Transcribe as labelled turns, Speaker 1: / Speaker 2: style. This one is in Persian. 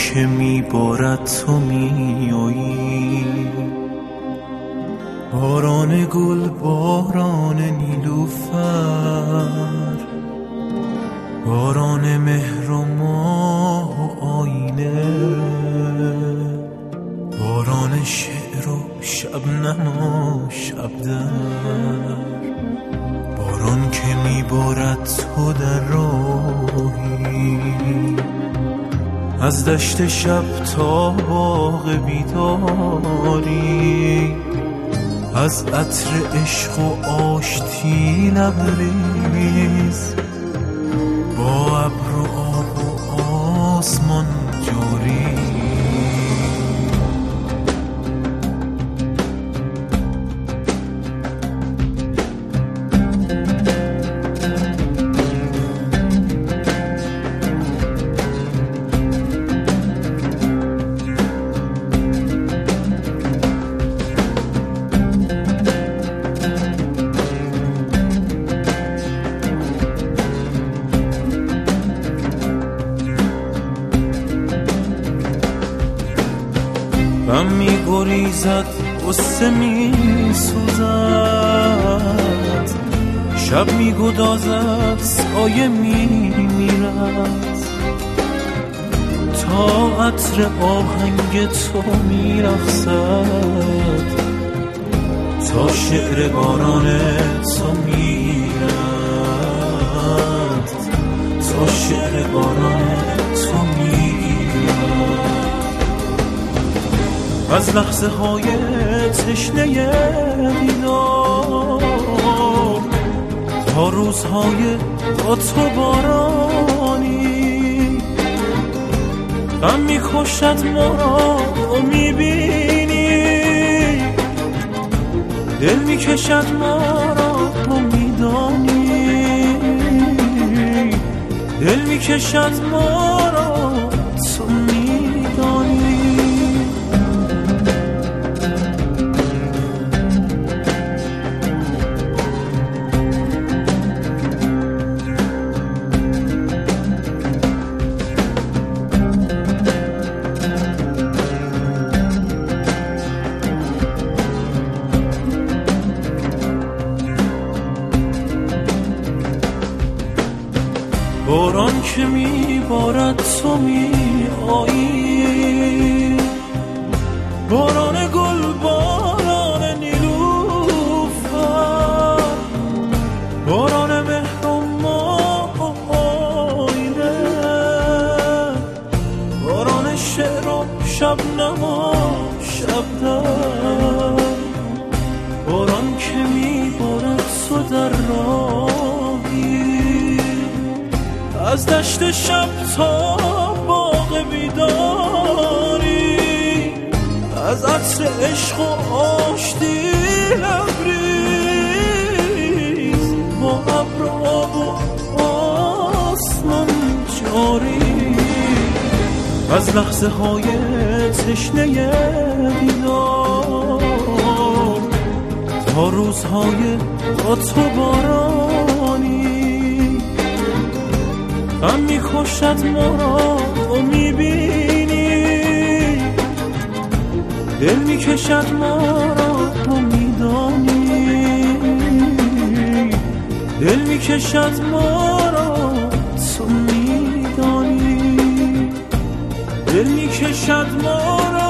Speaker 1: که میبارد تو میایی، باران گل، باران نیلوفر، باران مهر و ماه و آینه، باران شعر و شبنم و شبدر، باران که میبارد تو در راهی، از دشت شب تا باغ بیداری، از عطر عشق و آشتی لبریز، با ابر و آب و آسمان جاری. غم می‌گریزد، غصه می‌سوزد، شب می‌گدازد، سایه می‌میرد، تا عطر آهنگ تو می‌رقصد، تا شعر باران تو می‌رد، تا شعر باران تو می‌رد. از لحظه های تشنه دیدار تا روزهای با تو بارانی، غم میکشد ما را تو میبینی، دل میکشد ما را تو میدانی، دل میکشد ما را تو میدانی. باران که میبارد تو میایی، باران گل، باران نیلوفر، باران مهر و ماه و آینه، باران شعر و شبنم و شبدر، باران که میبارد تو در راهی، از دشت شب تا باغ بیداری، از عطر عشق و آشتی لبریز، با ابر و آب و آسمان جاری. از لحظه های تشنه دیدار تا روزهای با تو بارانی، غم میکشد ما را تو میبینی، دل میکشد ما را تو میدانی، دل میکشد ما را تو میدانی، دل میکشد ما را